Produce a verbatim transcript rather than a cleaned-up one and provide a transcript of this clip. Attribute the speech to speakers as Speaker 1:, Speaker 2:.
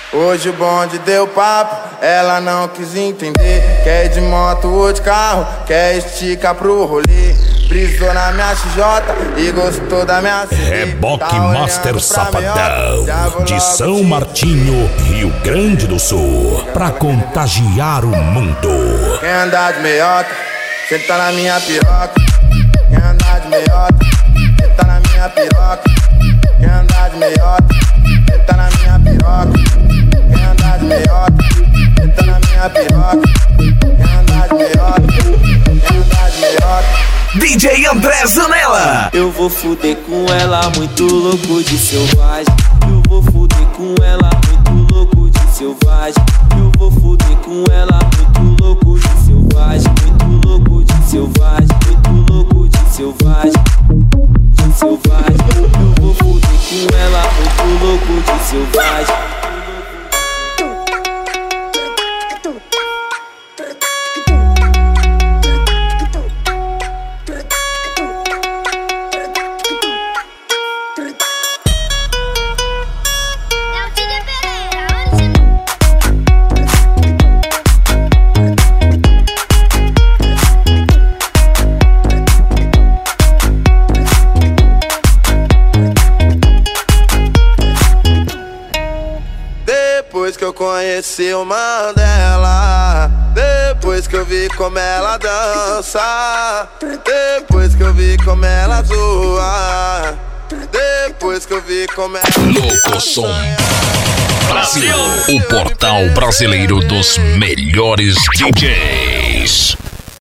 Speaker 1: Hoje o bonde deu papo, ela não quis entender. Quer ir de moto ou de carro, quer esticar pro rolê. Brisou na minha X J e gostou da minha C D.
Speaker 2: Reboque
Speaker 1: tá
Speaker 2: Master Safadão, de São Martinho, Rio Grande do Sul, pra contagiar o mundo.
Speaker 1: Quem andar de meiota, senta na minha piroca. Quem andar de meiota, senta na minha piroca. Quem andar de meiota, senta na minha piroca. Quem andar de meiota, senta na minha piroca. Quem andar de meiota, quem andar de meiota.
Speaker 3: D J André Zanella.
Speaker 4: Eu vou fuder com ela, muito louco de selvagem. Eu vou fuder com ela, muito louco de selvagem. Eu vou fuder com ela, muito louco de selvagem. Muito louco de selvagem, muito louco de selvagem. De selvagem. Eu vou fuder com ela, muito louco de selvagem.
Speaker 1: Depois que eu conheci o Mandela, depois que eu vi como ela dança, depois que eu vi como ela zoa, depois que eu vi como ela...
Speaker 2: Louco Som Brasil, o portal brasileiro dos melhores D Js.